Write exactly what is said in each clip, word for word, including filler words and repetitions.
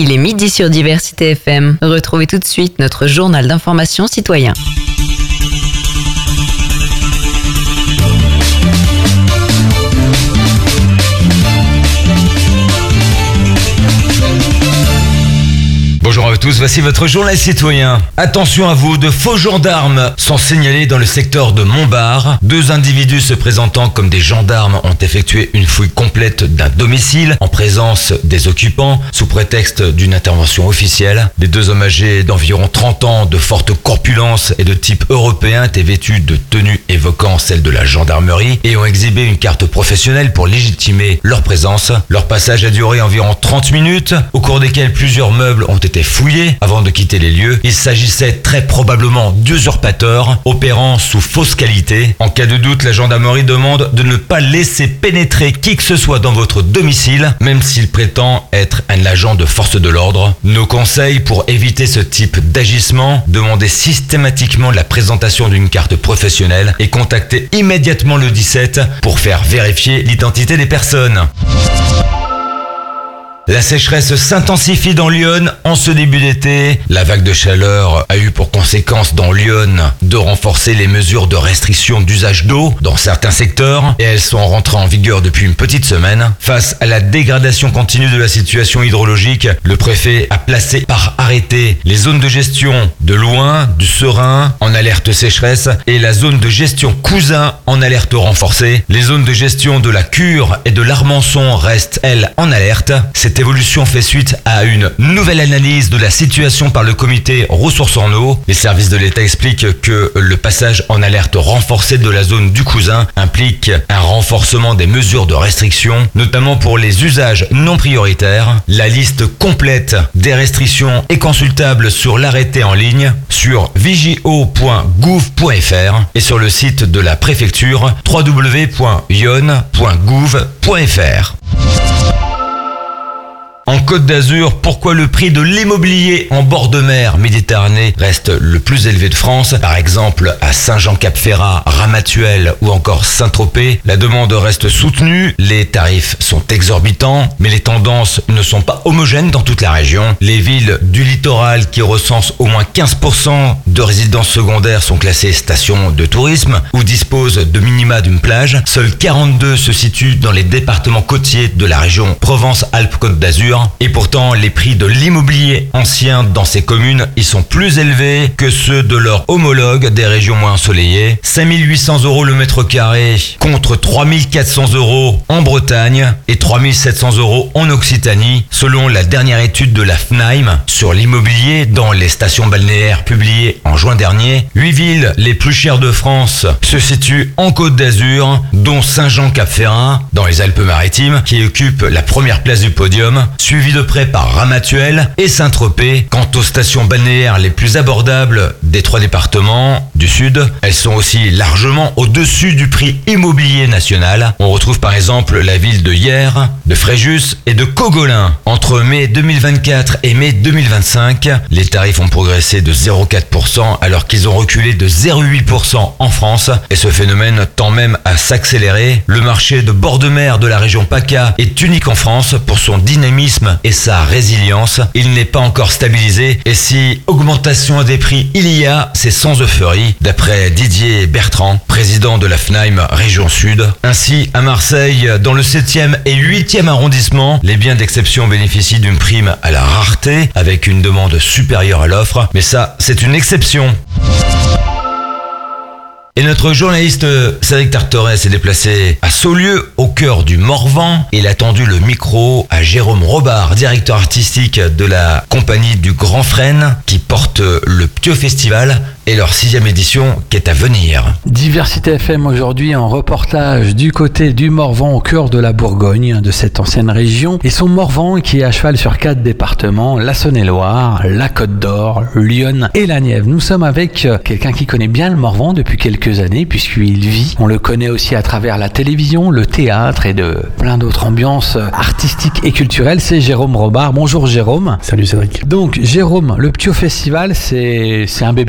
Il est midi sur Diversité F M. Retrouvez tout de suite notre journal d'information citoyen. Bonjour à tous, voici votre journal citoyen. Attention à vous, de faux gendarmes sont signalés dans le secteur de Montbard. Deux individus se présentant comme des gendarmes ont effectué une fouille complète d'un domicile en présence des occupants sous prétexte d'une intervention officielle. Les deux hommes âgés d'environ trente ans, de forte corpulence et de type européen étaient vêtus de tenues évoquant celle de la gendarmerie et ont exhibé une carte professionnelle pour légitimer leur présence. Leur passage a duré environ trente minutes, au cours desquelles plusieurs meubles ont été fouillés avant de quitter les lieux. Il s'agissait très probablement d'usurpateurs opérant sous fausse qualité. En cas de doute, la gendarmerie demande de ne pas laisser pénétrer qui que ce soit dans votre domicile, même s'il prétend être un agent de force de l'ordre. Nos conseils pour éviter ce type d'agissement: demandez systématiquement la présentation d'une carte professionnelle et contactez immédiatement le dix-sept pour faire vérifier l'identité des personnes. La sécheresse s'intensifie dans Lyon en ce début d'été. La vague de chaleur a eu pour conséquence dans Lyon de renforcer les mesures de restriction d'usage d'eau dans certains secteurs, et elles sont rentrées en vigueur depuis une petite semaine. Face à la dégradation continue de la situation hydrologique, le préfet a placé par arrêté les zones de gestion de Louhain, du Serein en alerte sécheresse et la zone de gestion Cousin en alerte renforcée. Les zones de gestion de la Cure et de l'Armançon restent, elles, en alerte. Cette évolution fait suite à une nouvelle analyse de la situation par le comité ressources en eau. Les services de l'État expliquent que le passage en alerte renforcée de la zone du Cousin implique un renforcement des mesures de restriction, notamment pour les usages non prioritaires. La liste complète des restrictions est consultable sur l'arrêté en ligne sur vigio point gouv point f r et sur le site de la préfecture w w w point yonne point gouv point f r. En Côte d'Azur, pourquoi le prix de l'immobilier en bord de mer Méditerranée reste le plus élevé de France? Par exemple, à Saint-Jean-Cap-Ferrat, Ramatuelle ou encore Saint-Tropez, la demande reste soutenue, les tarifs sont exorbitants, mais les tendances ne sont pas homogènes dans toute la région. Les villes du littoral qui recensent au moins quinze pour cent de résidences secondaires sont classées stations de tourisme ou disposent de minima d'une plage. Seuls quarante-deux se situent dans les départements côtiers de la région Provence-Alpes-Côte d'Azur. Et pourtant, les prix de l'immobilier ancien dans ces communes y sont plus élevés que ceux de leurs homologues des régions moins ensoleillées. cinq mille huit cents euros le mètre carré contre trois mille quatre cents euros en Bretagne et trois mille sept cents euros en Occitanie, selon la dernière étude de la F N A I M sur l'immobilier dans les stations balnéaires publiée en juin dernier. Huit villes les plus chères de France se situent en Côte d'Azur, dont Saint-Jean-Cap-Ferrat dans les Alpes-Maritimes, qui occupe la première place du podium, suivi de près par Ramatuelle et Saint-Tropez. Quant aux stations balnéaires les plus abordables des trois départements du sud, elles sont aussi largement au-dessus du prix immobilier national. On retrouve par exemple la ville de Hyères, de Fréjus et de Cogolin. Entre mai deux mille vingt-quatre et mai deux mille vingt-cinq, les tarifs ont progressé de zéro virgule quatre pour cent alors qu'ils ont reculé de zéro virgule huit pour cent en France, et ce phénomène tend même à s'accélérer. Le marché de bord de mer de la région PACA est unique en France pour son dynamisme et sa résilience. Il n'est pas encore stabilisé, et si augmentation des prix il y a, c'est sans euphorie, d'après Didier Bertrand, président de la F N A I M Région Sud. Ainsi, à Marseille, dans le septième et huitième arrondissement, les biens d'exception bénéficient d'une prime à la rareté avec une demande supérieure à l'offre, mais ça, c'est une exception. Et notre journaliste Cédric Tarteret s'est déplacé à Saulieu, au cœur du Morvan. Il a tendu le micro à Jérôme Robard, directeur artistique de la compagnie du Grand Frêne, qui porte le Ptio Festival et leur sixième édition qui est à venir. Diversité F M aujourd'hui en reportage du côté du Morvan, au cœur de la Bourgogne, de cette ancienne région. Et son Morvan qui est à cheval sur quatre départements, la Saône-et-Loire, la Côte d'Or, Lyon et la Nièvre. Nous sommes avec quelqu'un qui connaît bien le Morvan depuis quelques années puisqu'il vit. On le connaît aussi à travers la télévision, le théâtre et de plein d'autres ambiances artistiques et culturelles. C'est Jérôme Robard. Bonjour Jérôme. Salut Cédric. Donc Jérôme, le Ptio Festival, c'est, c'est un bébé que vous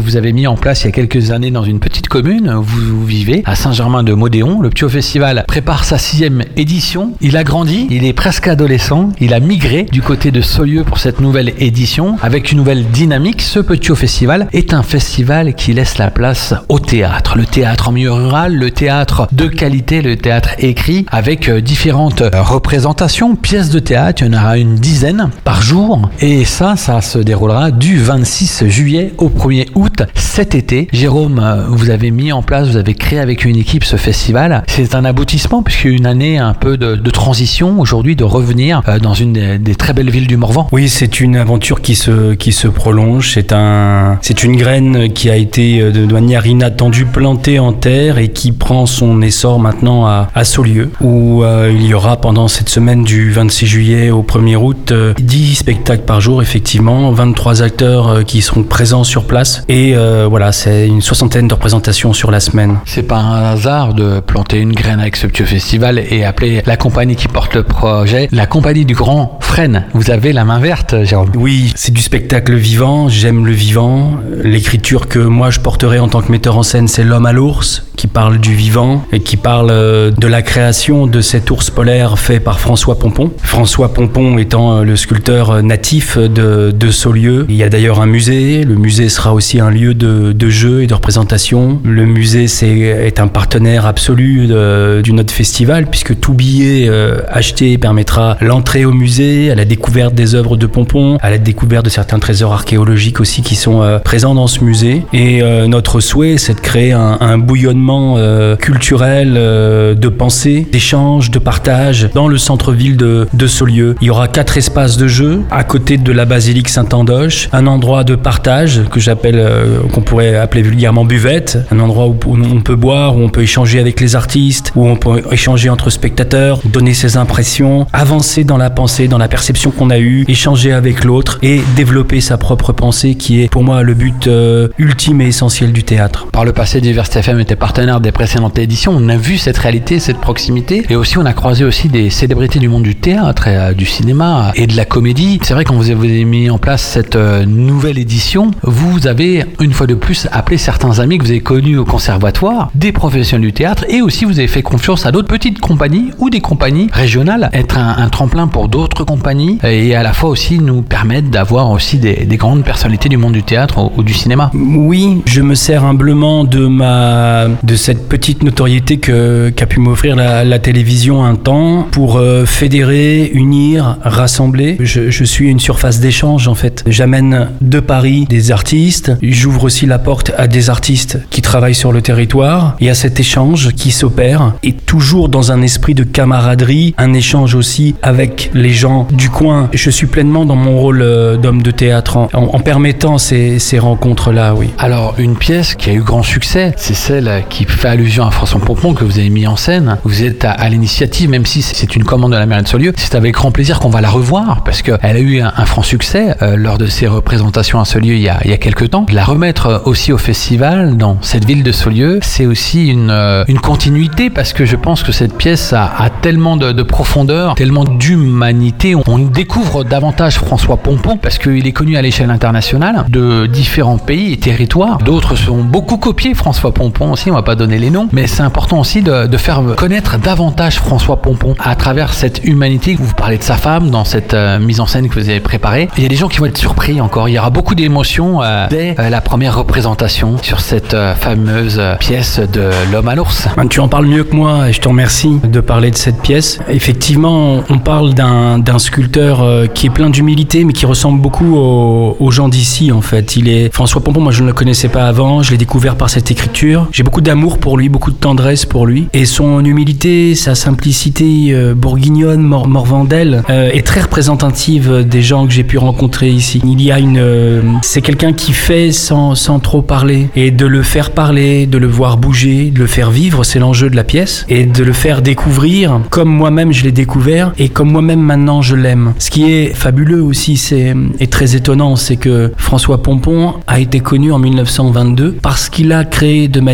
vous avez mis en place il y a quelques années dans une petite commune où vous vivez, à Saint-Germain-de-Modéon. Le Ptio Festival prépare sa sixième édition. Il a grandi, il est presque adolescent, il a migré du côté de Saulieu pour cette nouvelle édition avec une nouvelle dynamique. Ce Ptio Festival est un festival qui laisse la place au théâtre. Le théâtre en milieu rural, le théâtre de qualité, le théâtre écrit avec différentes représentations, pièces de théâtre. Il y en aura une dizaine par jour et ça, ça se déroulera du vingt-six juillet au premier août cet été. Jérôme, vous avez mis en place, vous avez créé avec une équipe ce festival. C'est un aboutissement puisqu'il y a eu une année un peu de, de transition aujourd'hui, de revenir dans une des, des très belles villes du Morvan. Oui, c'est une aventure qui se, qui se prolonge. C'est un, c'est une graine qui a été de manière inattendue plantée en terre et qui prend son essor maintenant à, à Saulieu, où euh, il y aura pendant cette semaine du vingt-six juillet au premier août euh, dix spectacles par jour, effectivement, vingt-trois acteurs euh, qui seront présents sur place et euh, voilà, c'est une soixantaine de représentations sur la semaine. C'est pas un hasard de planter une graine avec ce Ptio Festival et appeler la compagnie qui porte le projet la compagnie du Grand Frêne. Vous avez la main verte, Jérôme. Oui, c'est du spectacle vivant, j'aime le vivant. L'écriture que moi je porterai en tant que metteur en scène, c'est L'Homme à l'ours, qui parle du vivant et qui parle de la création de cet ours polaire fait par François Pompon. François Pompon étant le sculpteur natif de, de Saulieu. Il y a d'ailleurs un musée. Le musée sera aussi un lieu de, de jeu et de représentation. Le musée c'est, est un partenaire absolu de, du notre festival puisque tout billet euh, acheté permettra l'entrée au musée, à la découverte des œuvres de Pompon, à la découverte de certains trésors archéologiques aussi qui sont euh, présents dans ce musée. Et euh, notre souhait, c'est de créer un, un bouillonnement euh, culturel, euh, de pensée, d'échange, de partage dans le centre-ville de, de Saulieu. Il y aura quatre espaces de jeu à côté de la basilique Saint-Andoche, un endroit de partage que j'appelle, euh, qu'on pourrait appeler vulgairement buvette, un endroit où, où on peut boire, où on peut échanger avec les artistes, où on peut échanger entre spectateurs, donner ses impressions, avancer dans la pensée, dans la perception qu'on a eue, échanger avec l'autre et développer sa propre pensée qui est pour moi le but euh, ultime et essentiel du théâtre. Par le passé, Diversité F M était partenaire des précédentes éditions. On a vu cette réalité, cette proximité et aussi on a croisé aussi des célébrités du monde du théâtre et euh, du cinéma et de la comédie. C'est vrai quand vous avez mis en place cette euh, nouvelle édition, vous avez une fois de plus appelé certains amis que vous avez connus au conservatoire, des professionnels du théâtre et aussi vous avez fait confiance à d'autres petites compagnies ou des compagnies régionales, être un, un tremplin pour d'autres compagnies et à la fois aussi nous permettre d'avoir aussi des, des grandes personnalités du monde du théâtre ou, ou du cinéma. Oui, je me sers humblement de ma de cette petite notoriété que qu'a pu m'offrir la, la télévision un temps pour euh, fédérer, unir, rassembler. Je, je suis une surface d'échange en fait. J'amène de Paris des artistes, j'ouvre aussi la porte à des artistes qui travaillent sur le territoire et à cet échange qui s'opère et toujours dans un esprit de camaraderie, un échange aussi avec les gens du coin. Je suis pleinement dans mon rôle euh, d'homme de théâtre en, en, en permettant ces, ces rencontres-là, oui. Alors, une pièce qui a eu grand succès, c'est celle qui fait allusion à François Pompon que vous avez mis en scène. Vous êtes à, à l'initiative, même si c'est une commande de la mairie de Saulieu. C'est avec grand plaisir qu'on va la revoir parce qu'elle a eu un, un franc succès euh, lors de ses représentations à Saulieu il y a, il y a quelques temps. La remettre aussi au festival dans cette ville de Saulieu, c'est aussi une, euh, une continuité parce que je pense que cette pièce a, a tellement de, de profondeur, tellement d'humanité. On, on découvre davantage François Pompon parce qu'il est connu à l'échelle internationale de différents pays et territoires. D'autres sont beaucoup copiés François Pompon aussi, on va pas donner les noms, mais c'est important aussi de, de faire connaître davantage François Pompon à travers cette humanité. Vous parlez de sa femme dans cette euh, mise en scène que vous avez préparée. Il y a des gens qui vont être surpris encore. Il y aura beaucoup d'émotions euh, dès euh, la première représentation sur cette euh, fameuse euh, pièce de L'Homme à l'ours. Tu en parles mieux que moi et je te remercie de parler de cette pièce. Effectivement, on parle d'un, d'un sculpteur euh, qui est plein d'humilité mais qui ressemble beaucoup aux, aux gens d'ici en fait. Il est François Pompon, moi je ne le connaissais pas avant, je l'ai découvert par cette écriture. J'ai beaucoup d'amour pour lui, beaucoup de tendresse pour lui et son humilité, sa simplicité euh, bourguignonne, mor- morvandelle euh, est très représentative des gens que j'ai pu rencontrer ici. Il y a une euh, c'est quelqu'un qui fait sans, sans trop parler et de le faire parler, de le voir bouger, de le faire vivre, c'est l'enjeu de la pièce et de le faire découvrir comme moi-même je l'ai découvert et comme moi-même maintenant je l'aime. Ce qui est fabuleux aussi c'est, et très étonnant, c'est que François Pompon a été connu en mille neuf cent vingt-deux parce qu'il a créé de manière monumentale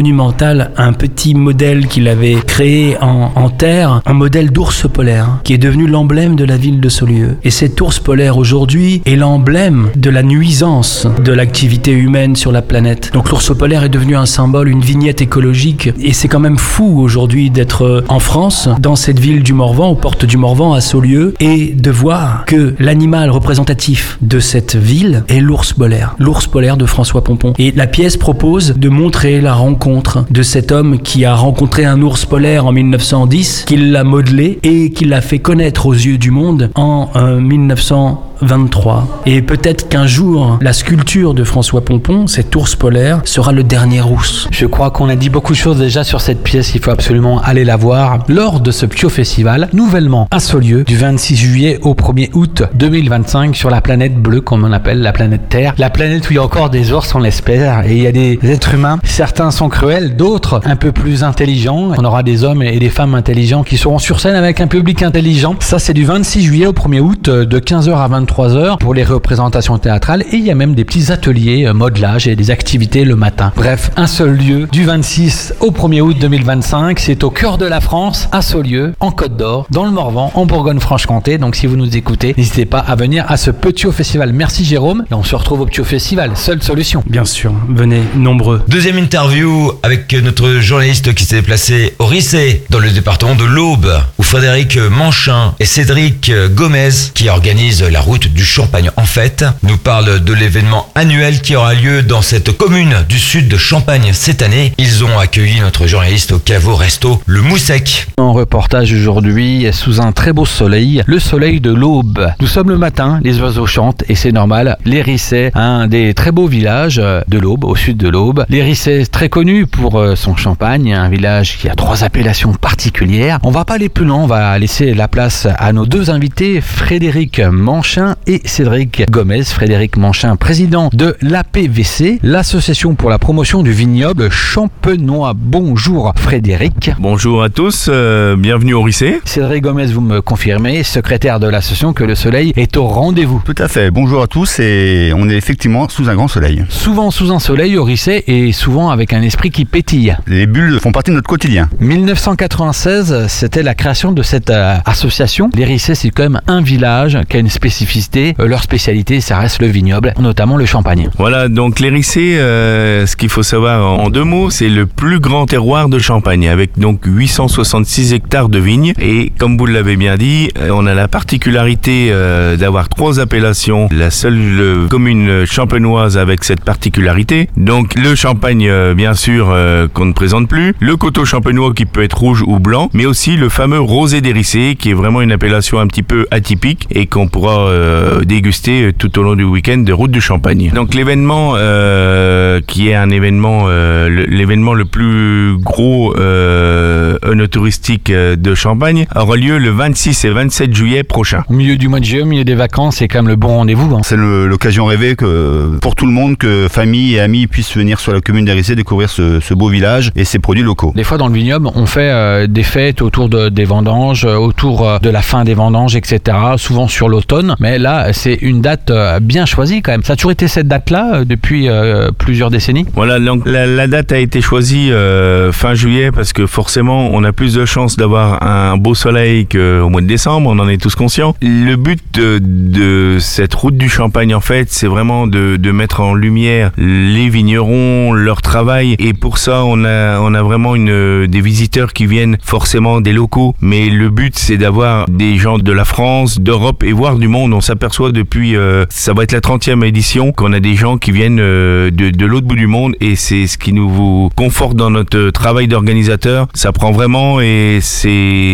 monumental un petit modèle qu'il avait créé en, en terre, un modèle d'ours polaire, qui est devenu l'emblème de la ville de Saulieu. Et cet ours polaire aujourd'hui est l'emblème de la nuisance de l'activité humaine sur la planète. Donc l'ours polaire est devenu un symbole, une vignette écologique, et c'est quand même fou aujourd'hui d'être en France, dans cette ville du Morvan, aux portes du Morvan, à Saulieu, et de voir que l'animal représentatif de cette ville est l'ours polaire, l'ours polaire de François Pompon. Et la pièce propose de montrer la rencontre de cet homme qui a rencontré un ours polaire en mille neuf cent dix, qui l'a modelé et qui l'a fait connaître aux yeux du monde en euh, mille neuf cent vingt-trois. Et peut-être qu'un jour, la sculpture de François Pompon, cet ours polaire, sera le dernier ours. Je crois qu'on a dit beaucoup de choses déjà sur cette pièce, il faut absolument aller la voir lors de ce Pio Festival, nouvellement à Saulieu, du vingt-six juillet au premier août deux mille vingt-cinq, sur la planète bleue, comme on appelle la planète Terre, la planète où il y a encore des ours, on l'espère, et il y a des êtres humains, certains sont cruels, d'autres un peu plus intelligents. On aura des hommes et des femmes intelligents qui seront sur scène avec un public intelligent. Ça, c'est du vingt-six juillet au premier août, de quinze heures à vingt-trois heures pour les représentations théâtrales, et il y a même des petits ateliers euh, modelage et des activités le matin. Bref, un seul lieu, du vingt-six au premier août deux mille vingt-cinq, c'est au cœur de la France, à Saulieu, en Côte d'Or, dans le Morvan, en Bourgogne-Franche-Comté. Donc si vous nous écoutez, n'hésitez pas à venir à ce petit festival. Merci Jérôme, et on se retrouve au petit festival, seule solution. Bien sûr, venez nombreux. Deuxième interview avec notre journaliste qui s'est déplacé au Rissé, dans le département de l'Aube, où Frédéric Manchin et Cédric Gomez, qui organisent la route du Champagne en fête, nous parlent de l'événement annuel qui aura lieu dans cette commune du sud de Champagne cette année. Ils ont accueilli notre journaliste au caveau resto Le Moussec. En reportage aujourd'hui, sous un très beau soleil, le soleil de l'Aube. Nous sommes le matin, les oiseaux chantent et c'est normal. Les Rissé, un des très beaux villages de l'Aube, au sud de l'Aube. Les Rissé, très connu pour son champagne, un village qui a trois appellations particulières. On va pas aller plus loin, on va laisser la place à nos deux invités, Frédéric Manchin et Cédric Gomez. Frédéric Manchin, président de l'A P V C, l'association pour la promotion du vignoble champenois. Bonjour Frédéric. Bonjour à tous, euh, bienvenue au Rissé. Cédric Gomez, vous me confirmez, secrétaire de l'association, que le soleil est au rendez-vous. Tout à fait, bonjour à tous, et on est effectivement sous un grand soleil. Souvent sous un soleil au Rissé, et souvent avec un esprit qui pétille. Les bulles font partie de notre quotidien. mille neuf cent quatre-vingt-seize, c'était la création de cette euh, association. Les Rissé, c'est quand même un village qui a une spécificité. Euh, leur spécialité, ça reste le vignoble, notamment le champagne. Voilà, donc les Rissé, euh, ce qu'il faut savoir en, en deux mots, c'est le plus grand terroir de Champagne, avec donc huit cent soixante-six hectares de vignes. Et comme vous l'avez bien dit, on a la particularité euh, d'avoir trois appellations, la seule euh, commune champenoise avec cette particularité. Donc le champagne, euh, bien sûr, euh, qu'on ne présente plus, le coteau champenois qui peut être rouge ou blanc, mais aussi le fameux rosé des Rissé, qui est vraiment une appellation un petit peu atypique et qu'on pourra euh, déguster tout au long du week-end de route du Champagne. Donc l'événement, euh, qui est un événement, euh, l'événement le plus gros euh, touristique de Champagne, aura lieu le vingt-six et vingt-sept juillet prochain. Au milieu du mois de juillet, au milieu des vacances, c'est quand même le bon rendez-vous. Hein. C'est le, l'occasion rêvée que, pour tout le monde, que famille et amis puissent venir sur la commune des Rissé découvrir ce, ce beau village et ses produits locaux. Des fois dans le vignoble, on fait euh, des fêtes autour de, des vendanges, euh, autour euh, de la fin des vendanges, et cetera. Souvent sur l'automne, mais là c'est une date euh, bien choisie quand même. Ça a toujours été cette date-là euh, depuis euh, plusieurs décennies. Voilà, donc la, la date a été choisie euh, fin juillet parce que forcément on a plus de chances d'avoir un beau soleil qu'au mois de décembre, on en est tous conscients. Le but de, de cette route du Champagne en fait, c'est vraiment de, de mettre en lumière les vignerons, leur travail, et pour ça on a, on a vraiment une, des visiteurs qui viennent forcément des locaux, mais le but c'est d'avoir des gens de la France, d'Europe et voire du monde. On s'aperçoit depuis, euh, ça va être la trentième édition, qu'on a des gens qui viennent euh, de, de l'autre bout du monde, et c'est ce qui nous conforte dans notre travail d'organisateur. Ça prend vraiment, et c'est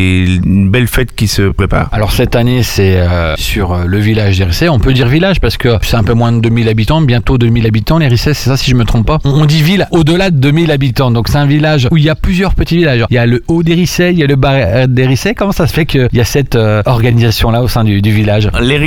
une belle fête qui se prépare. Alors cette année c'est euh, sur le village des Rissé. On peut dire village parce que c'est un peu moins de deux mille habitants, bientôt deux mille habitants les Rissé, c'est ça si je me trompe pas. On dit ville au-delà de deux mille habitants, donc c'est un village où il y a plusieurs petits villages. Il y a le haut des Rissé, il y a le bas des Rissé. Comment ça se fait qu'il y a cette euh, organisation là au sein du, du village? Les Rissé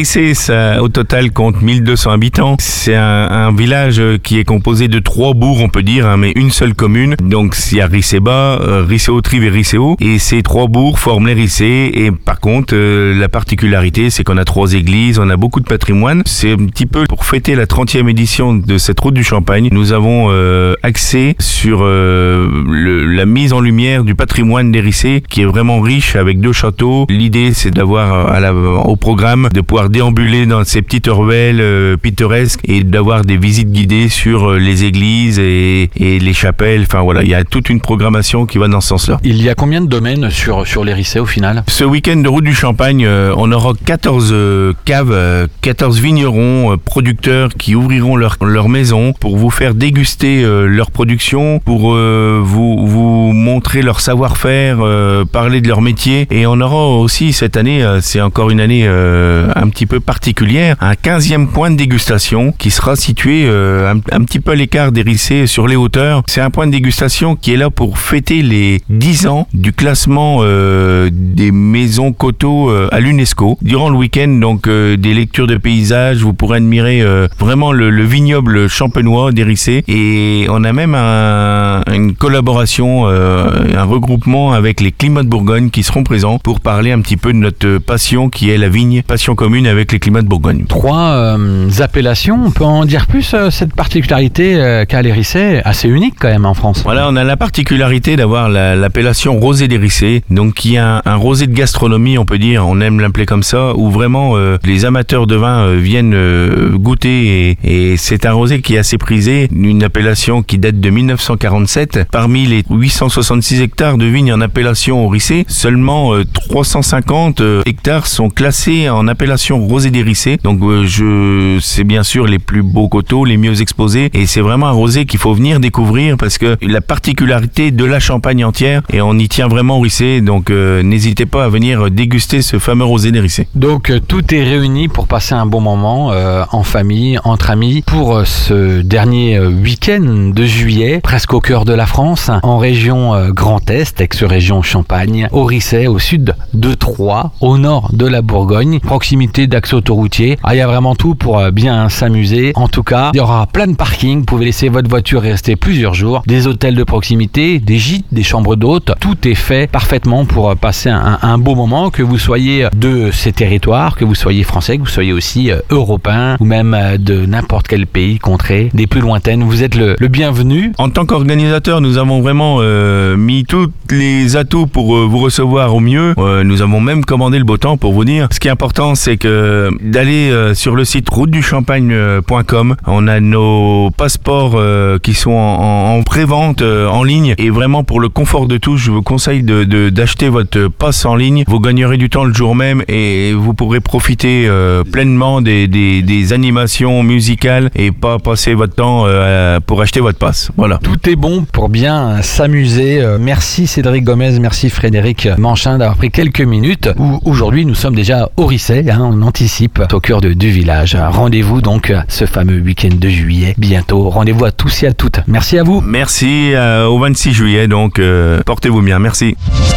Rissé, ça, au total, compte mille deux cents habitants. C'est un, un village qui est composé de trois bourgs, on peut dire, hein, mais une seule commune. Donc, il y a Rissé-Bas, euh, Rissé-Haute-Rive et Rissé-Haut. Et ces trois bourgs forment les Rissé. Et par contre, euh, la particularité, c'est qu'on a trois églises, on a beaucoup de patrimoine. C'est un petit peu pour fêter la trentième édition de cette route du Champagne. Nous avons euh, axé sur euh, le, la mise en lumière du patrimoine des Rissé, qui est vraiment riche avec deux châteaux. L'idée, c'est d'avoir à la, au programme de pouvoir déambuler dans ces petites ruelles euh, pittoresques et d'avoir des visites guidées sur les églises et, et les chapelles. Enfin voilà, il y a toute une programmation qui va dans ce sens-là. Il y a combien de domaines sur, sur les Rissé au final? Ce week-end de route du Champagne, euh, on aura quatorze euh, caves, euh, quatorze vignerons, euh, producteurs qui ouvriront leur, leur maison pour vous faire déguster euh, leur production, pour euh, vous, vous montrer leur savoir-faire, euh, parler de leur métier. Et on aura aussi cette année, euh, c'est encore une année euh, un petit peu particulière, un quinzième point de dégustation qui sera situé euh, un, un petit peu à l'écart des Rissé sur les hauteurs. C'est un point de dégustation qui est là pour fêter les dix ans du classement euh, des maisons coteaux euh, à l'UNESCO. Durant le week-end, donc euh, des lectures de paysages, vous pourrez admirer euh, vraiment le, le vignoble champenois des Rissé. Et on a même un, une collaboration, euh, un regroupement avec les Climats de Bourgogne qui seront présents pour parler un petit peu de notre passion qui est la vigne, passion commune avec les Climats de Bourgogne. Trois euh, appellations, on peut en dire plus, euh, cette particularité euh, qu'a les Rissé, assez unique quand même en France. Voilà, on a la particularité d'avoir la, l'appellation rosé des Rissé, donc qui est un, un rosé de gastronomie, on peut dire, on aime l'appeler comme ça, où vraiment euh, les amateurs de vin euh, viennent euh, goûter et, et c'est un rosé qui est assez prisé, une appellation qui date de mille neuf cent quarante-sept. Parmi les huit cent soixante-six hectares de vignes en appellation au Rissé, seulement euh, trois cent cinquante euh, hectares sont classés en appellation rosé des Rissé. Donc euh, je, c'est bien sûr les plus beaux coteaux, les mieux exposés, et c'est vraiment un rosé qu'il faut venir découvrir parce que la particularité de la Champagne entière, et on y tient vraiment au Rissé, donc euh, n'hésitez pas à venir déguster ce fameux rosé des Rissé. Donc euh, tout est réuni pour passer un bon moment euh, en famille, entre amis, pour euh, ce dernier euh, week-end de juillet, presque au cœur de la France, en région euh, Grand Est, ex-région Champagne, au Rissé, au sud de Troyes, au nord de la Bourgogne, proximité d'axes autoroutiers. Ah, il y a vraiment tout pour euh, bien s'amuser. En tout cas, il y aura plein de parkings, vous pouvez laisser votre voiture et rester plusieurs jours, des hôtels de proximité, des gîtes, des chambres d'hôtes, tout est fait parfaitement pour euh, passer un, un beau moment, que vous soyez de ces territoires, que vous soyez français, que vous soyez aussi euh, européen, ou même euh, de n'importe quel pays, contrée, des plus lointaines, vous êtes le, le bienvenu. En tant qu'organisateur, nous avons vraiment euh, mis tous les atouts pour euh, vous recevoir au mieux. Euh, nous avons même commandé le beau temps pour vous dire. Ce qui est important, c'est que d'aller euh, sur le site route du champagne point com. On a nos passeports euh, qui sont en, en, en pré-vente euh, en ligne, et vraiment pour le confort de tous, je vous conseille de, de, d'acheter votre passe en ligne. Vous gagnerez du temps le jour même et vous pourrez profiter euh, pleinement des, des, des animations musicales et pas passer votre temps euh, pour acheter votre passe. Voilà. Tout est bon pour bien s'amuser. Euh, merci Cédric Gomez, merci Frédéric Manchin d'avoir pris quelques minutes. Où aujourd'hui nous sommes déjà au Rissé, hein, on anticipe au cœur de, du village. Rendez-vous donc ce fameux week-end de juillet bientôt. Rendez-vous à tous et à toutes. Merci à vous. Merci euh, au vingt-six juillet, donc euh, portez-vous bien. Merci.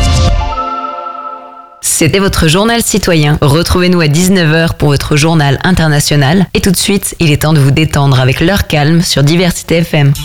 C'était votre journal citoyen. Retrouvez-nous à dix-neuf heures pour votre journal international. Et tout de suite, il est temps de vous détendre avec l'heure calme sur Diversité F M.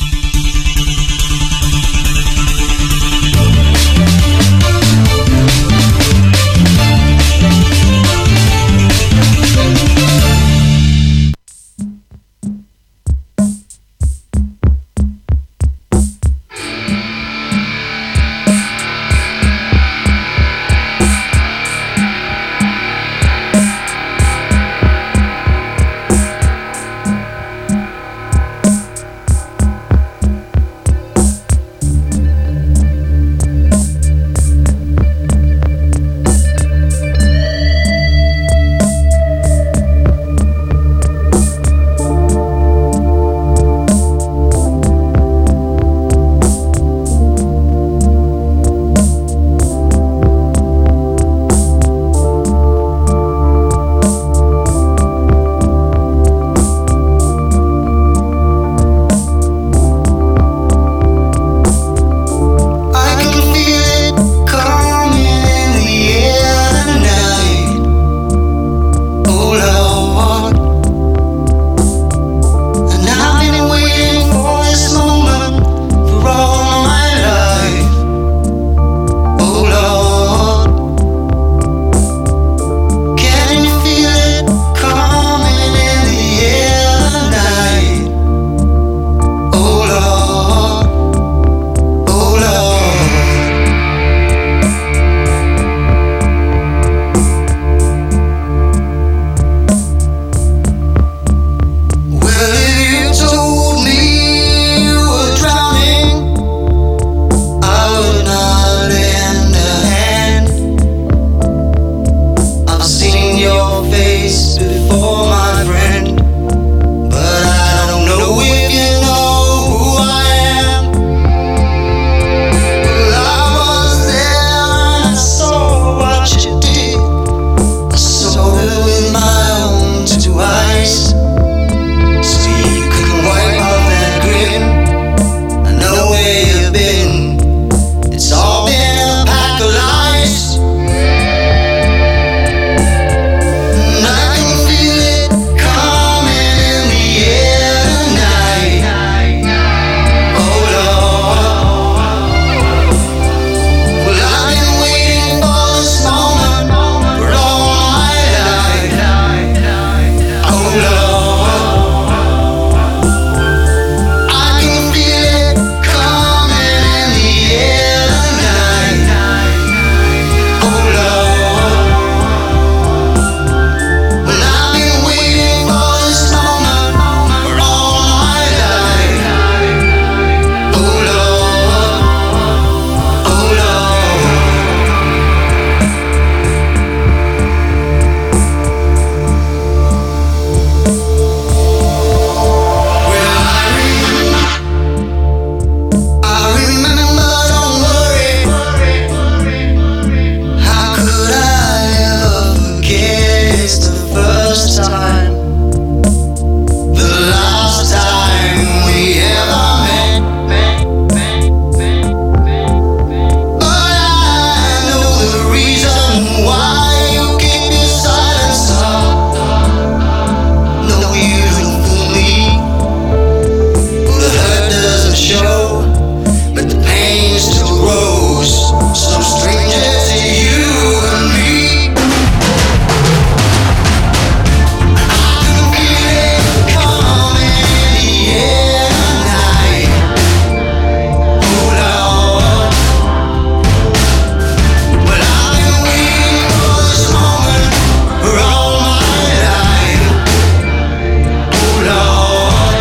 eyes, so you can wipe off that grin. I know where you've been. It's all been a pack of lies, and I can feel it coming in the air tonight. Oh Lord, well I've been waiting for this moment for all my life. Oh Lord, I can feel it coming in the air tonight. Oh Lord, well I've been waiting for this moment for all my life. Oh Lord, oh Lord. Well, I remember, I remember, don't worry. How could I ever forget? It's the first time, the last time we ever met. But I know the reason why you keep your silence up. No, you don't fool me. The hurt doesn't show, but the pain still grows. Some stranger to you and me. I can feel it coming in the air tonight. Oh Lord, well I've been waiting for this moment for all my life. Oh Lord,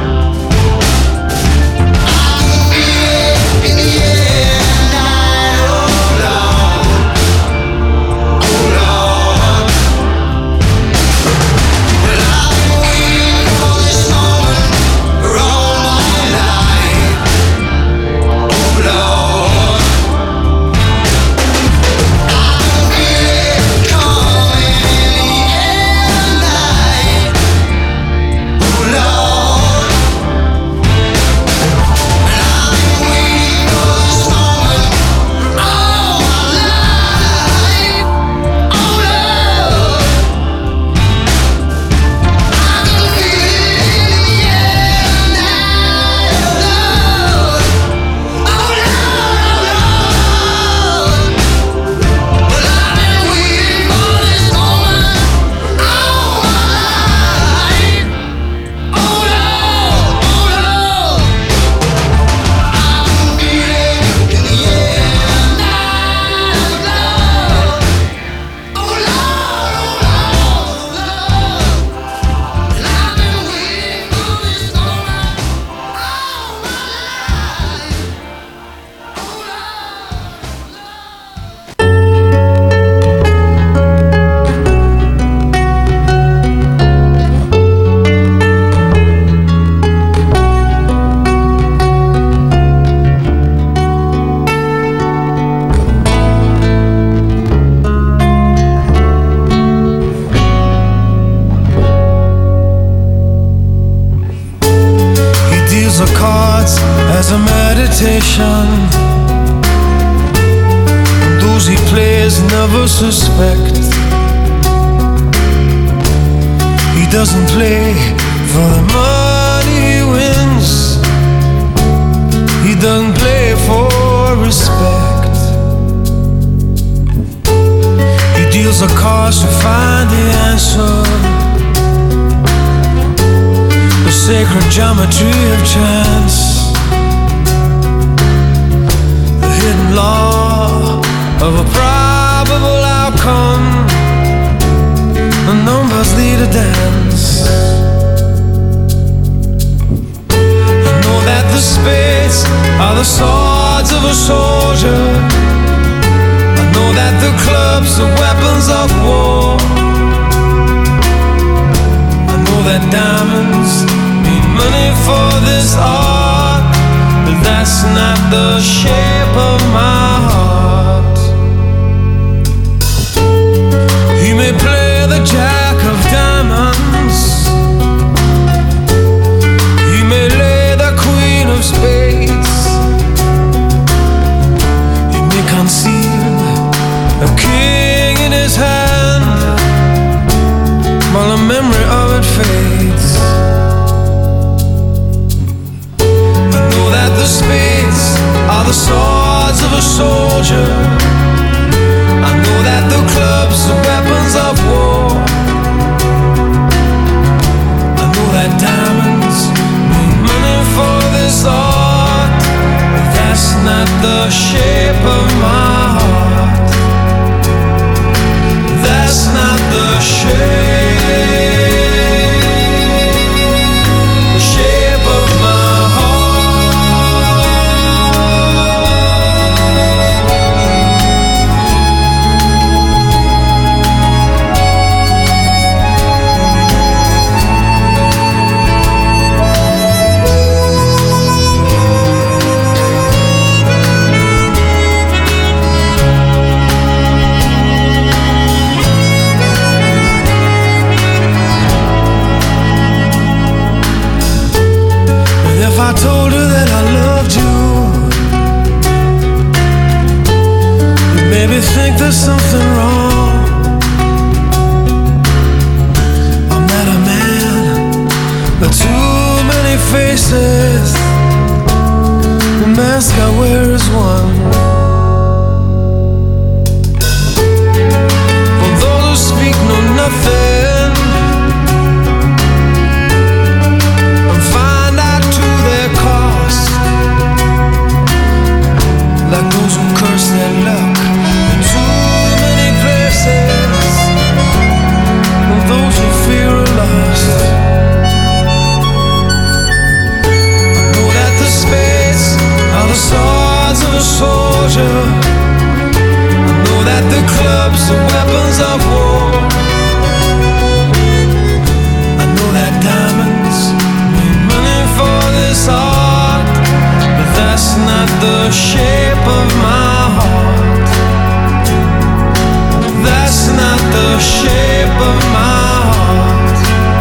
I can feel it in the air tonight. Oh Lord, oh Lord, well I've been waiting for this moment for all my life. Oh Lord, I can feel it coming in the air tonight. Oh Lord, and I've been waiting for this moment all my life. Oh Lord, I can feel it in the air tonight. Oh Lord, oh Lord, well I've been waiting for this moment all my life. Oh Lord, oh Lord, I can feel it in the air tonight. Oh Lord, oh Lord, well I've been waiting for this moment all my life. Oh He deals the cards as a meditation. Those he plays never suspect. He doesn't play for the money he wins. He doesn't play for respect. He deals the cards to find the answer. The sacred geometry of chance, the hidden law of a probable outcome. The numbers lead a dance. I know that the spades are the swords of a soldier. I know that the clubs are weapons of war. I know that diamonds mean money for this art, but that's not the shape of my heart. He may play the jack of diamonds, there's something wrong. I'm not a man, but too many faces. The mask I wear is one. For those who speak know nothing and find out to their cost, like those who curse their luck in too many places, and those who fear are lost. I know that the spades are the swords of a soldier. I know that the clubs are weapons of war. I know that diamonds mean money for this art, but that's not the shape of my heart. That's not the shape of my heart.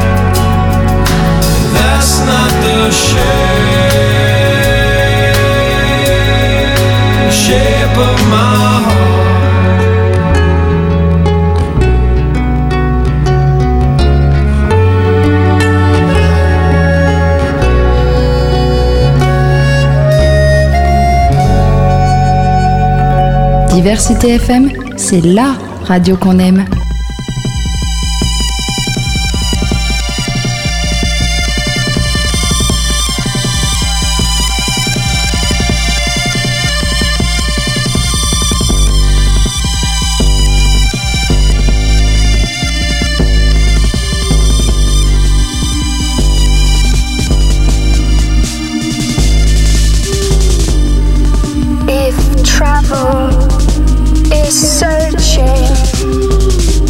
That's not the shape, shape of my heart. Diversité F M, c'est la radio qu'on aime. If travel is searching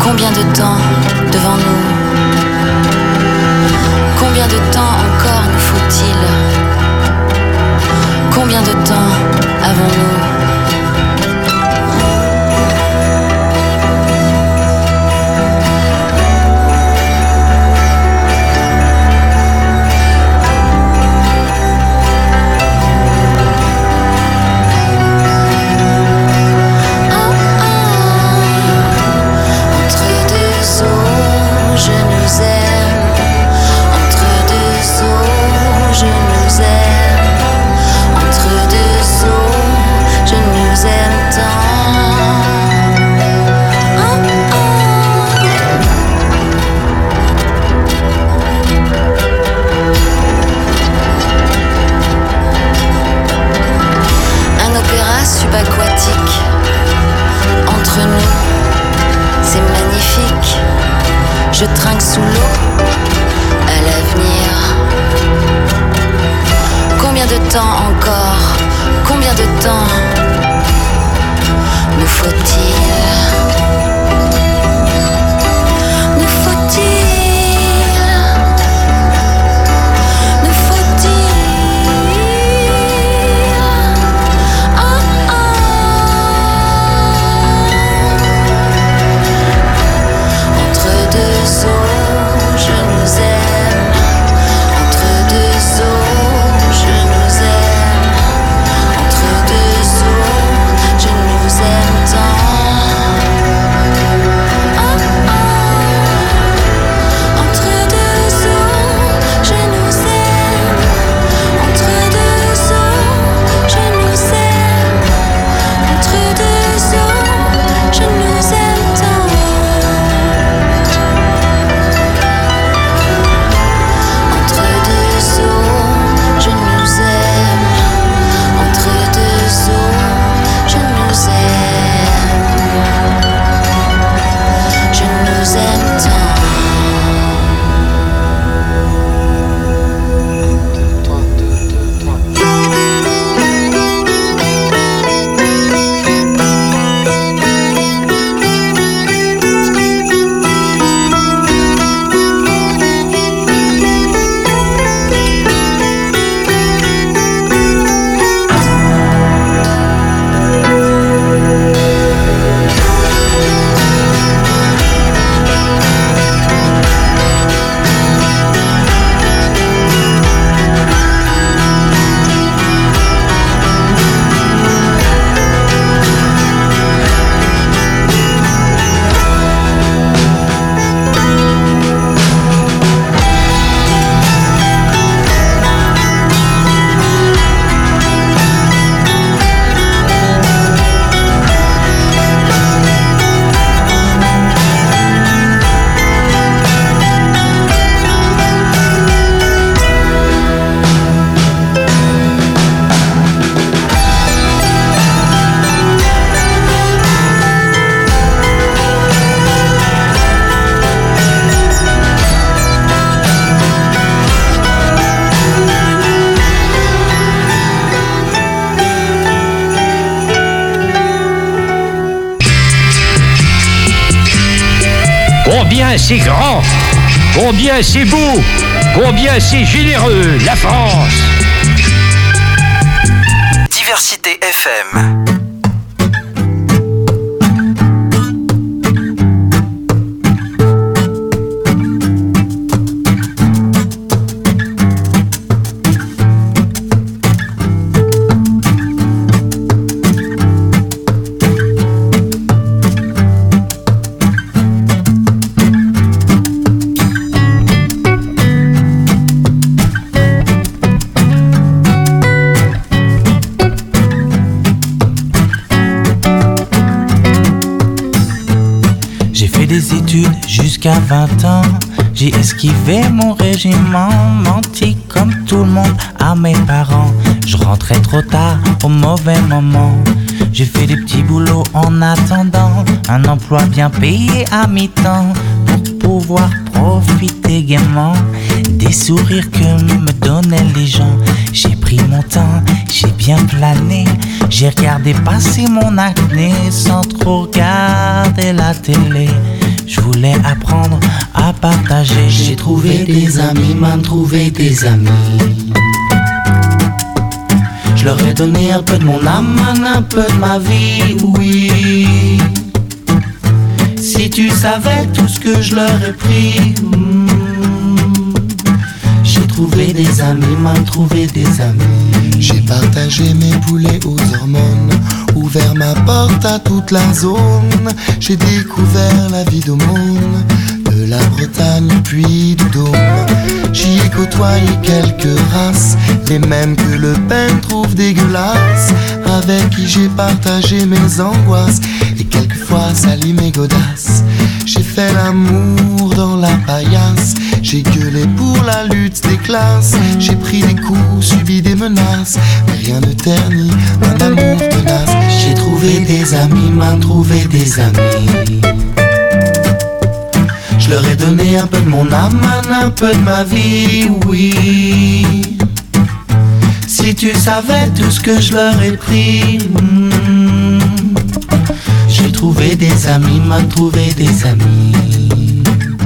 Combien de temps devant nous? Combien de temps encore nous faut-il? Combien de temps avons-nous? Aquatique entre nous, c'est magnifique. Je trinque sous l'eau à l'avenir. Combien de temps encore? Combien de temps nous faut-il? Nous faut-il? Nous faut-il? Combien c'est grand, combien c'est beau, combien c'est généreux, la France. Diversité F M. Jusqu'à vingt ans, j'ai esquivé mon régiment, menti comme tout le monde à mes parents. Je rentrais trop tard au mauvais moment. J'ai fait des petits boulots en attendant un emploi bien payé à mi-temps pour pouvoir profiter gaiement des sourires que me donnaient les gens. J'ai pris mon temps, j'ai bien plané, j'ai regardé passer mon acné sans trop regarder la télé. Je voulais apprendre à partager. J'ai trouvé des amis, m'en trouvé des amis. Je leur ai donné un peu de mon âme, un peu de ma vie, oui. Si tu savais tout ce que je leur ai pris, mm. J'ai trouvé des amis, m'en trouvé des amis. J'ai partagé mes poulets aux hormones, ouvert ma porte à toute la zone. J'ai découvert la vie d'aumône, de la Bretagne puis du Dôme. J'y ai côtoyé quelques races, les mêmes que Le Pen trouve dégueulasses, avec qui j'ai partagé mes angoisses et quelquefois sali mes godasses. J'ai fait l'amour dans la paillasse, j'ai gueulé pour la lutte des classes. J'ai pris des coups, subi des menaces, mais rien ne ternit un amour tenace. J'ai trouvé des amis, m'en trouvé des amis. Je leur ai donné un peu de mon âme, un peu de ma vie, oui. Si tu savais tout ce que je leur ai pris, mm. J'ai trouvé des amis, m'en trouvé des amis.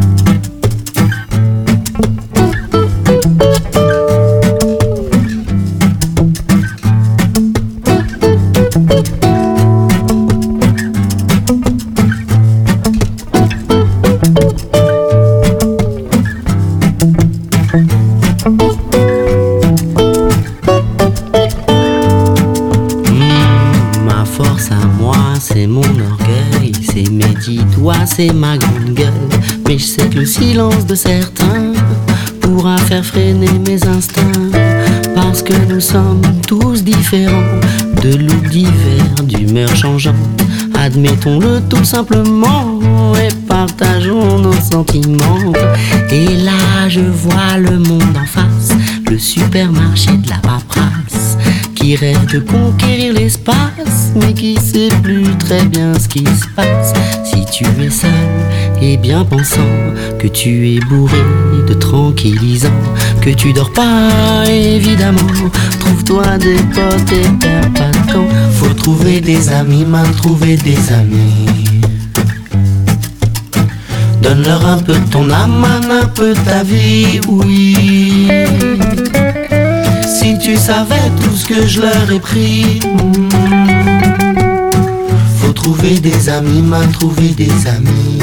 C'est ma grande gueule, mais je sais que le silence de certains pourra faire freiner mes instincts, parce que nous sommes tous différents, de looks divers, d'humeur changeante. Admettons-le tout simplement et partageons nos sentiments. Et là je vois le monde en face, le supermarché de la paperasse, qui rêve de conquérir l'espace, mais qui sait plus très bien ce qui se passe. Si tu es seul et bien pensant, que tu es bourré de tranquillisants, que tu dors pas évidemment, trouve-toi des potes et perds pas de temps. Faut trouver des amis, m'en trouver des amis. Donne-leur un peu de ton âme, un peu de ta vie, oui. Si tu savais tout ce que je leur ai pris, mm. Faut trouver des amis, m'en trouver des amis.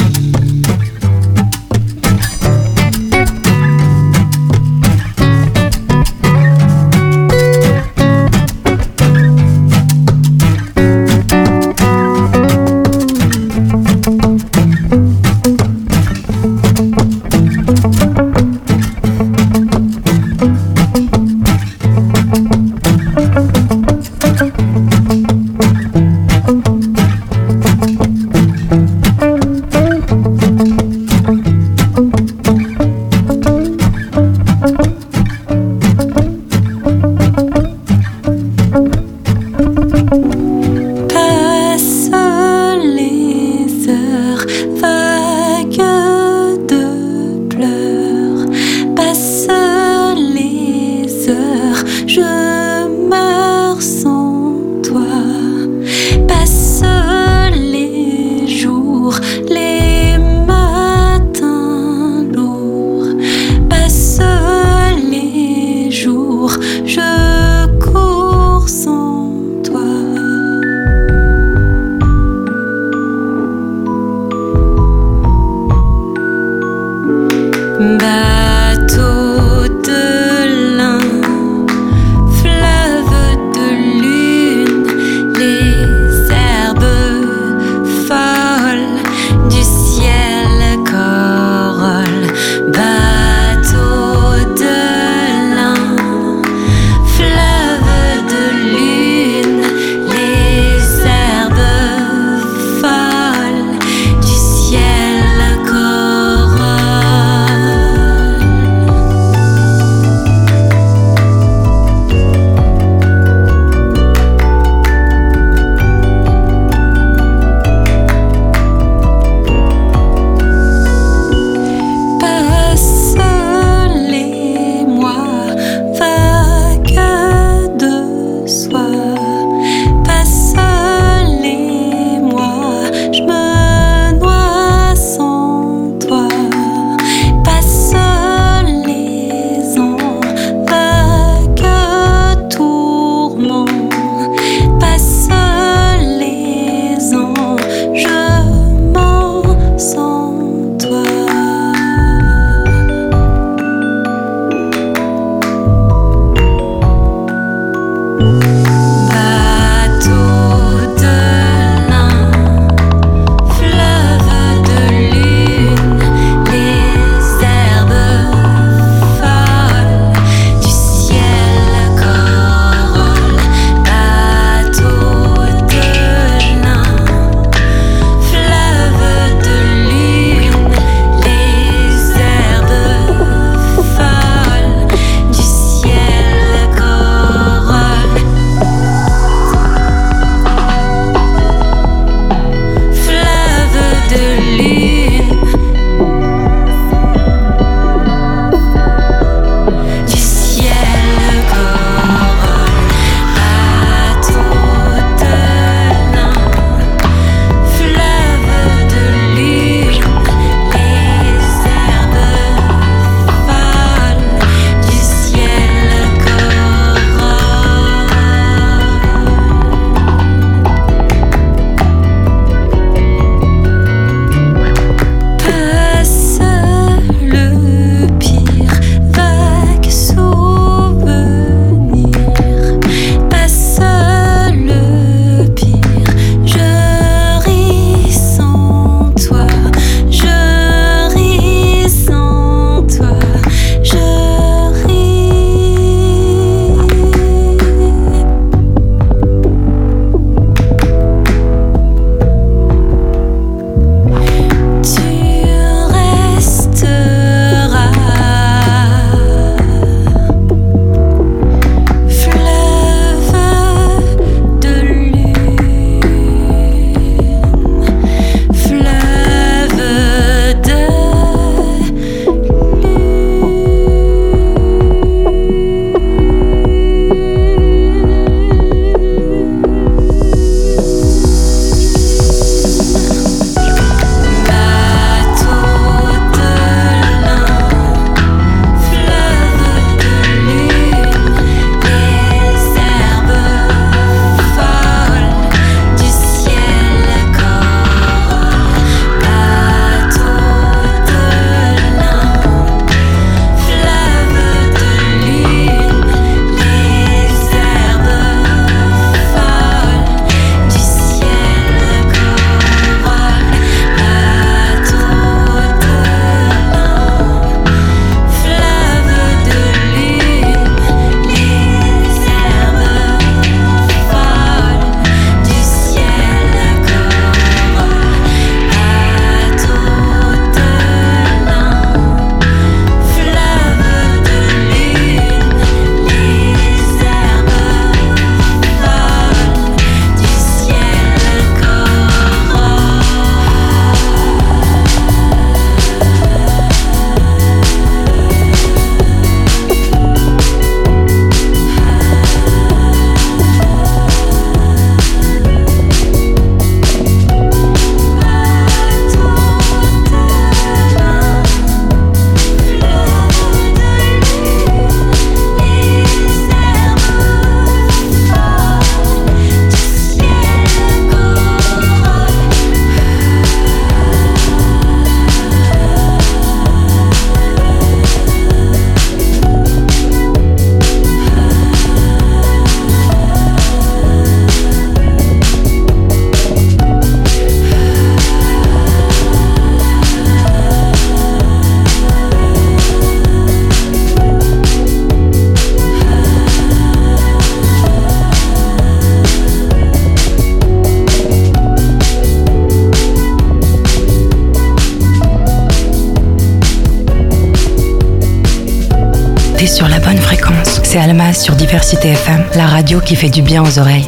T'es sur la bonne fréquence. C'est Almaz sur Diversité F M, la radio qui fait du bien aux oreilles.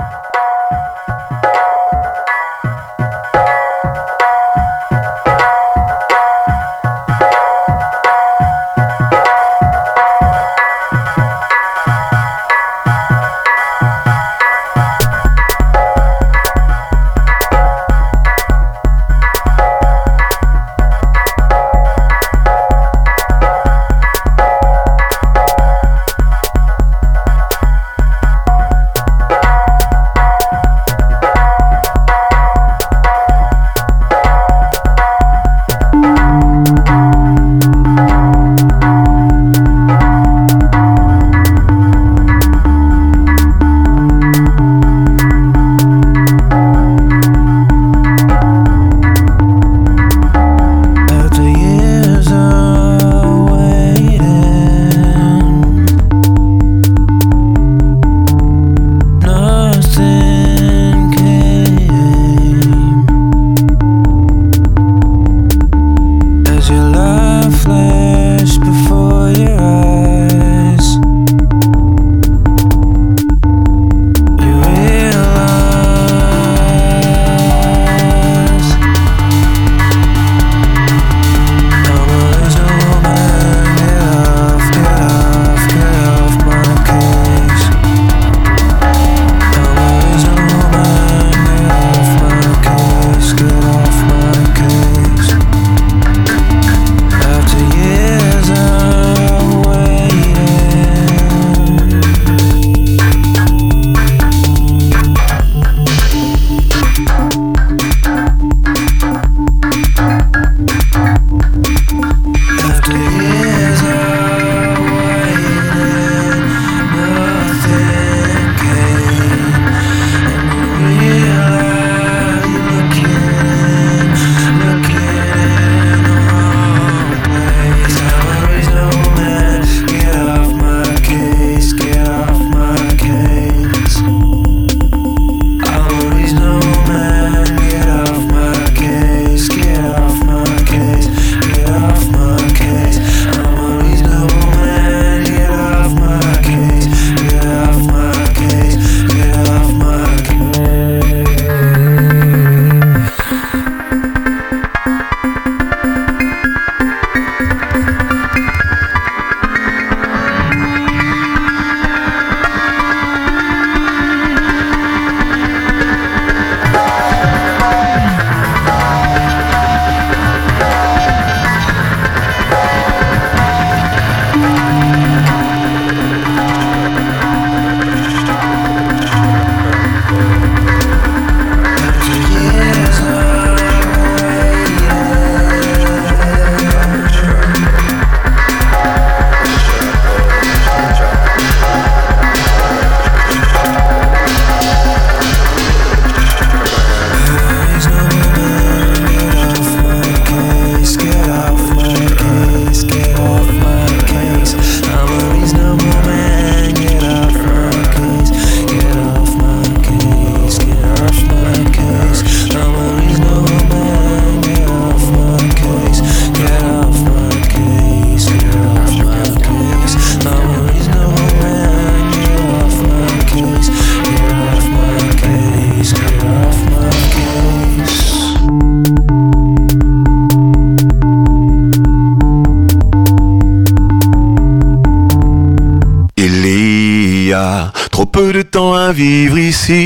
Trop peu de temps à vivre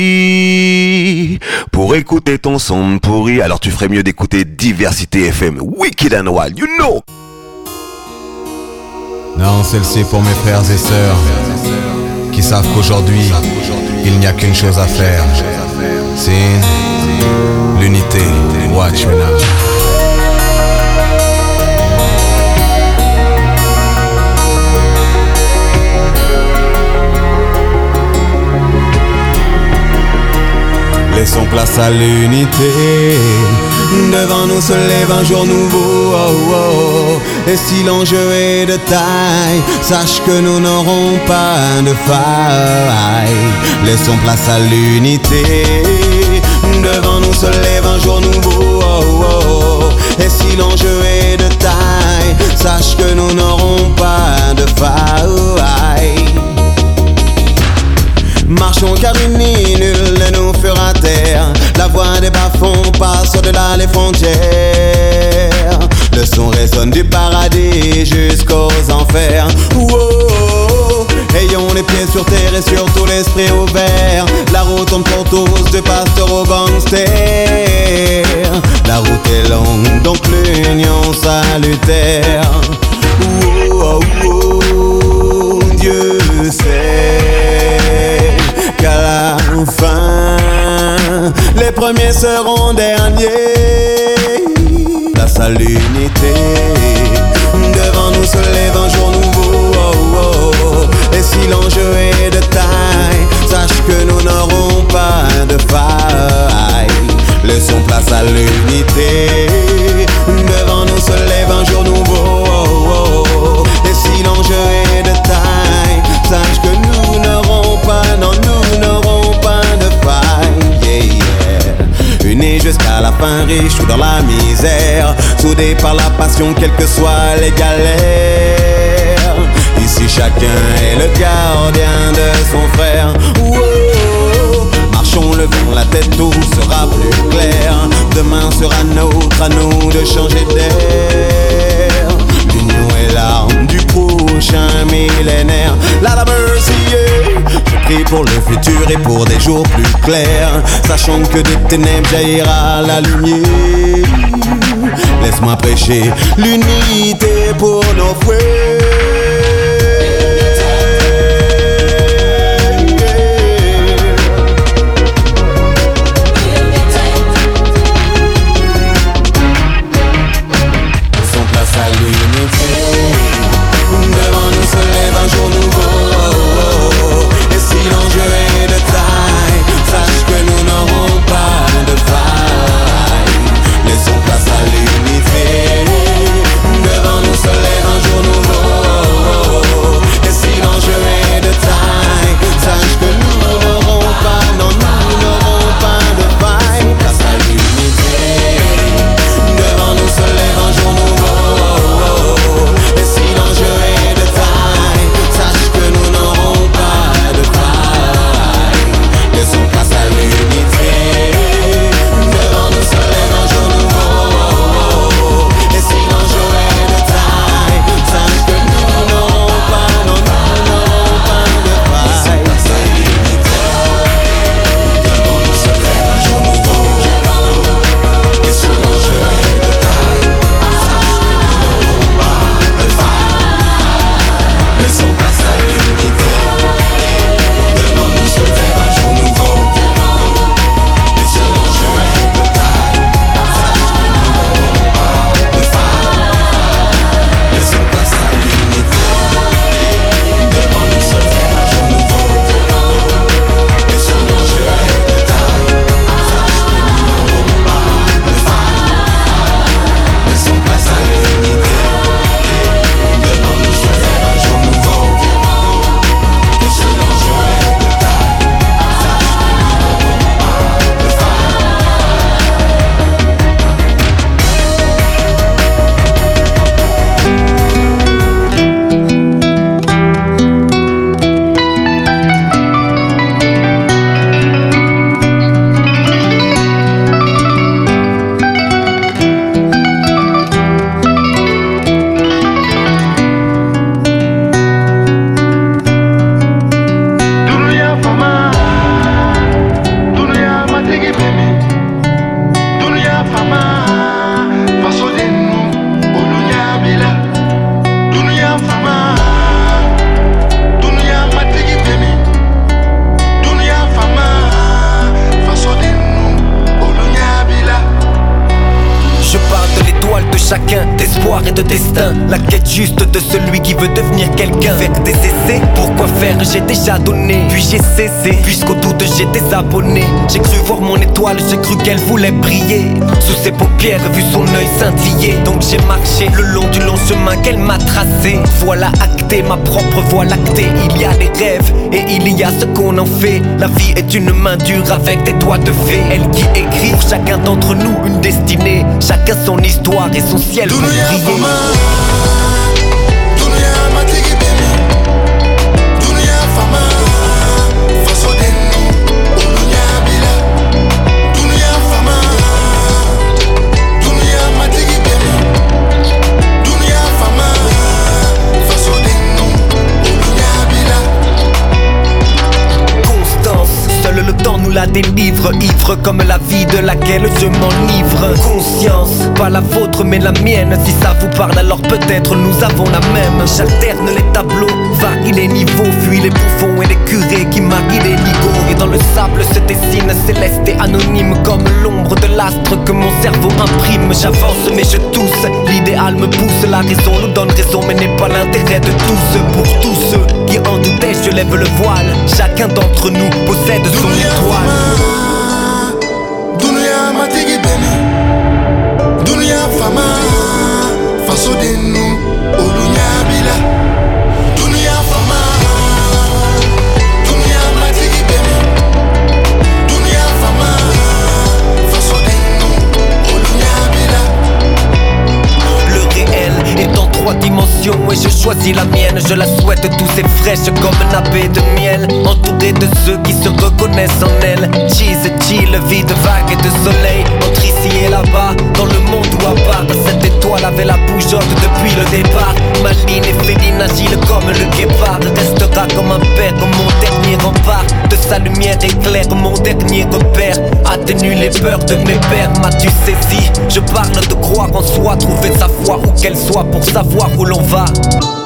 ici pour écouter ton son pourri. Alors tu ferais mieux d'écouter Diversité F M. Wicked and Wild, you know. Non, celle-ci pour mes frères et sœurs qui savent qu'aujourd'hui il n'y a qu'une chose à faire. C'est l'unité. Watch me now. Laissons place à l'unité. Devant nous se lève un jour nouveau, oh, oh. Et si l'enjeu est de taille, sache que nous n'aurons pas de faille. Laissons place à l'unité. Devant nous se lève un jour nouveau, oh, oh. Et si l'enjeu est de taille, sache que nous n'aurons pas de faille. faille. Marchons car unis, nul ne nous fera taire. La voix des bas-fonds passe au-delà les frontières. Le son résonne du paradis jusqu'aux enfers. Wow, ayons les pieds sur terre et surtout l'esprit ouvert. La route tourne pour tous, de pasteur au gangster. La route est longue, donc l'union salutaire. Wow, wow, Dieu sait qu'à la fin, les premiers seront derniers. Place à l'unité, devant nous se lève un jour nouveau. Oh, oh. Et si l'enjeu est de taille, sache que nous n'aurons pas de faille. Laissons place à l'unité, devant nous se lève un jour nouveau. Oh, oh. Et si l'enjeu est de taille, sache que nous n'aurons pas, non, nous n'aurons pas de faille. Yeah, yeah. Unis jusqu'à la fin, riches ou dans la misère, soudés par la passion, quelles que soient les galères. Ici chacun est le gardien de son frère. Wow. Marchons, levons la tête, tout sera plus clair. Demain sera nôtre, à nous de changer d'air. L'union est l'arme du prochain millénaire. La la mercy, yeah. Je prie pour le futur et pour des jours plus clairs, sachant que des ténèbres jaillira la lumière. Laisse-moi prêcher l'unité pour nos frères. Devant nous se lève un jour nouveau. Et si l'enjeu est de taille, sache que nous n'aurons pas de faille. Laissons place à l'unité. Devant nous se lève un jour nouveau. Et si l'enjeu est de taille, sache que nous n'aurons pas, non, nous n'aurons pas de faille. Place à l'unité. Devant nous se lève un jour nouveau. Et si l'enjeu est de taille, sache que nous n'aurons pas de faille. Laissons place à l'unité. Devant nous se lève un jour nouveau. Et si l'enjeu est de taille, sache que nous n'aurons pas, non, nous n'aurons pas de faille. Place à l'unité. Devant nous se lève un jour nouveau. Et si l'enjeu est de taille, laissons place à l'unité. Devant nous se lève un jour nouveau. Et si l'enjeu est de taille, sache que nous n'aurons pas de faille. Laissons place à l'unité. Devant nous se lève un jour nouveau. Et si l'enjeu est de taille, sache que nous n'aurons pas de faille. Laissons place à l'unité. Devant nous se lève un jour nouveau. Et si l'enjeu est de taille, sache que nous n'aurons pas de Dunia fama, dunia matigi bemi, dunia fama, faso denu, olunya bila. Dunia fama, dunia matigi bemi, dunia fama, faso denu, olunya bila. Je parle de l'étoile de chacun, d'espoir et de destin. La quête juste de celui qui veut devenir quelqu'un. Faire des essais, pourquoi faire, j'ai déjà donné. Puis j'ai cessé, puisqu'au doute j'ai désabonné. J'ai cru voir mon étoile, j'ai cru qu'elle voulait briller. Sous ses paupières, vu son œil scintiller. Donc j'ai marché le long du long chemin qu'elle m'a tracé. Voilà acté, ma propre voie lactée. Il y a des rêves et il y a ce qu'on en fait. La vie est une main dure avec des doigts de fée. Elle qui écrit pour chacun d'entre nous une destinée. Chacun son histoire et son ciel pour briller. Dunia matigi bemi, la délivre, ivre comme la vie de laquelle je m'enivre. Conscience, pas la vôtre mais la mienne. Si ça vous parle alors peut-être nous avons la même. J'alterne les tableaux, varie les niveaux, fuis les bouffons et les curés qui marient les nigauds. Et dans le sable se dessine céleste et anonyme comme l'ombre de l'astre que mon cerveau imprime. J'avance mais je tousse, l'idéal me pousse, la raison nous donne raison mais n'est pas l'intérêt de tous. Pour tous ceux qui en doutaient je lève le voile. Chacun d'entre nous possède son étoile. Dunia matigi bene, dunia fama, faso denu, olunya bila. Dunia fama, dunia matigi bene, dunia fama, faso denu, olunya bila. Le réel est en trois dimensions et je choisis la mienne. Je la souhaite douce et fraîche comme nappée de miel, entourée de ceux qui se reconnaissent en elle. Cheese, chill, vie de vagues et de soleil, entre ici et là-bas, dans le monde où à part cette étoile avait la bougeotte depuis le départ. Maline et féline, agile comme le guépard, restera comme un père, comme mon dernier rempart. De sa lumière éclaire mon dernier repère, atténue les peurs de mes pères. M'as-tu saisi? Je parle de croire en soi, trouver sa foi où qu'elle soit pour savoir où l'on va.